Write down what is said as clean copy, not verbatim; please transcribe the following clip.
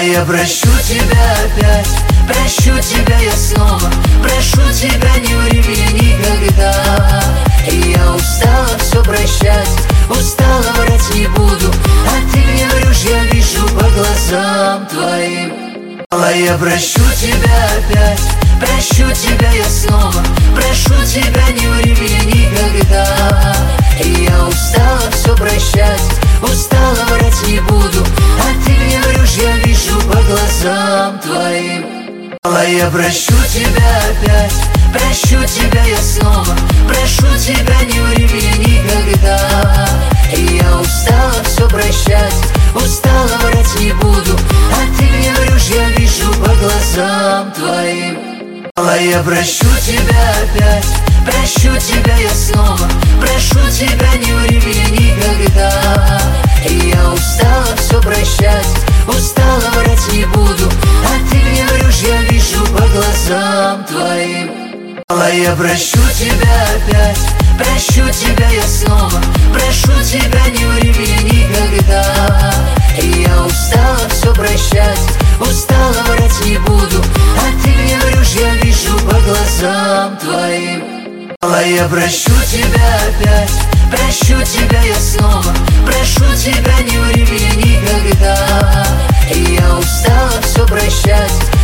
я прощу тебя опять, прощу тебя я снова, прошу тебя, не ври мне никогда. И я устала все прощать, устала врать не буду, а ты мне врешь, я вижу по глазам твоим. Я прощу тебя опять, прощу тебя я снова, прошу тебя, не ври мне никогда. И я устала все прощать, устала врать не буду, а ты мне врешь, я вижу по глазам твоим. Я прощу тебя опять, прощу тебя я снова, прошу тебя, не ври мне никогда. И я устала все прощать, устала врать не буду, а ты мне врешь, я вижу по глазам твоим. Я прощу тебя опять, прощу тебя я снова, прошу тебя, не ври мне никогда. И я устала все прощать, устала врать не буду, а ты мне врешь, я вижу по глазам твоим. Я прощу тебя опять, прощу тебя я снова, прошу тебя, не ври мне никогда. И я устала все прощать, устала врать не буду, а ты мне врешь, я вижу по глазам твоим. Я прощу тебя опять, прощу тебя я снова, прошу тебя, не ври мне никогда. И я устала все прощать,